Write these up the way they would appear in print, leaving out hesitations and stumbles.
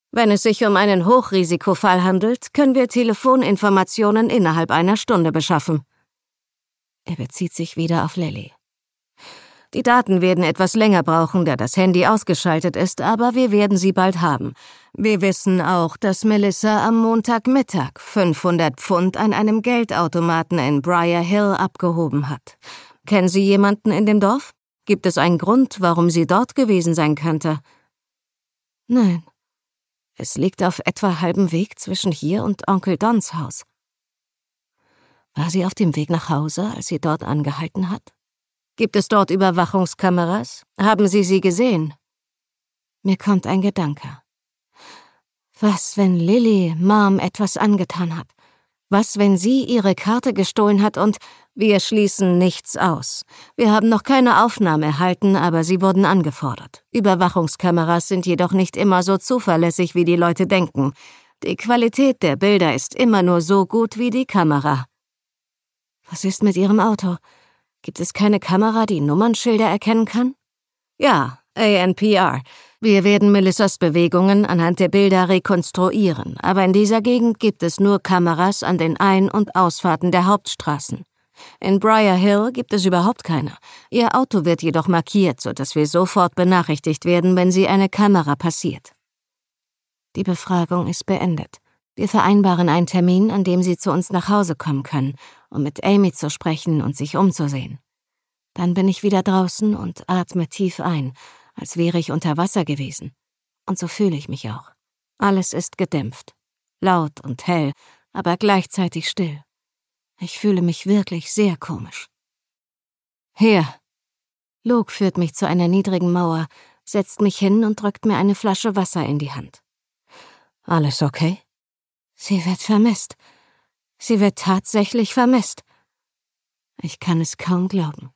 Wenn es sich um einen Hochrisikofall handelt, können wir Telefoninformationen innerhalb einer Stunde beschaffen. Er bezieht sich wieder auf Lily. Die Daten werden etwas länger brauchen, da das Handy ausgeschaltet ist, aber wir werden sie bald haben. Wir wissen auch, dass Melissa am Montagmittag 500 Pfund an einem Geldautomaten in Briar Hill abgehoben hat. Kennen Sie jemanden in dem Dorf? Gibt es einen Grund, warum sie dort gewesen sein könnte? Nein. Es liegt auf etwa halbem Weg zwischen hier und Onkel Dons Haus. War sie auf dem Weg nach Hause, als sie dort angehalten hat? Gibt es dort Überwachungskameras? Haben Sie sie gesehen? Mir kommt ein Gedanke. Was, wenn Lily Mom etwas angetan hat? Was, wenn sie ihre Karte gestohlen hat und... Wir schließen nichts aus. Wir haben noch keine Aufnahmen erhalten, aber sie wurden angefordert. Überwachungskameras sind jedoch nicht immer so zuverlässig, wie die Leute denken. Die Qualität der Bilder ist immer nur so gut wie die Kamera. Was ist mit Ihrem Auto? Gibt es keine Kamera, die Nummernschilder erkennen kann? Ja, ANPR. Wir werden Melissas Bewegungen anhand der Bilder rekonstruieren, aber in dieser Gegend gibt es nur Kameras an den Ein- und Ausfahrten der Hauptstraßen. In Briar Hill gibt es überhaupt keine. Ihr Auto wird jedoch markiert, sodass wir sofort benachrichtigt werden, wenn sie eine Kamera passiert. Die Befragung ist beendet. Wir vereinbaren einen Termin, an dem Sie zu uns nach Hause kommen können, um mit Amy zu sprechen und sich umzusehen. Dann bin ich wieder draußen und atme tief ein, als wäre ich unter Wasser gewesen. Und so fühle ich mich auch. Alles ist gedämpft, laut und hell, aber gleichzeitig still. Ich fühle mich wirklich sehr komisch. Hier. Luke führt mich zu einer niedrigen Mauer, setzt mich hin und drückt mir eine Flasche Wasser in die Hand. Alles okay? Sie wird vermisst. Sie wird tatsächlich vermisst. Ich kann es kaum glauben.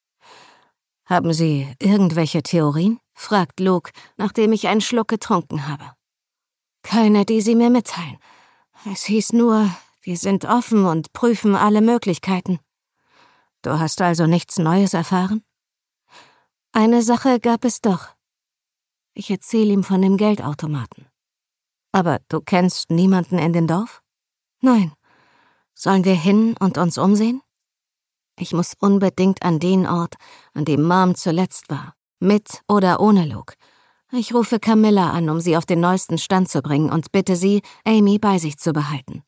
Haben Sie irgendwelche Theorien? Fragt Luke, nachdem ich einen Schluck getrunken habe. Keine, die Sie mir mitteilen. Es hieß nur, wir sind offen und prüfen alle Möglichkeiten. Du hast also nichts Neues erfahren? Eine Sache gab es doch. Ich erzähle ihm von dem Geldautomaten. Aber du kennst niemanden in dem Dorf? Nein. Sollen wir hin und uns umsehen? Ich muss unbedingt an den Ort, an dem Mom zuletzt war. Mit oder ohne Luke. Ich rufe Camilla an, um sie auf den neuesten Stand zu bringen und bitte sie, Amy bei sich zu behalten.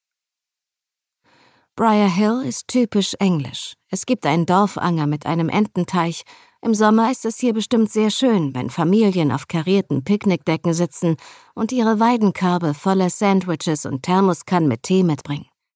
Briar Hill ist typisch englisch. Es gibt einen Dorfanger mit einem Ententeich. Im Sommer ist es hier bestimmt sehr schön, wenn Familien auf karierten Picknickdecken sitzen und ihre Weidenkörbe voller Sandwiches und Thermoskannen mit Tee mitbringen.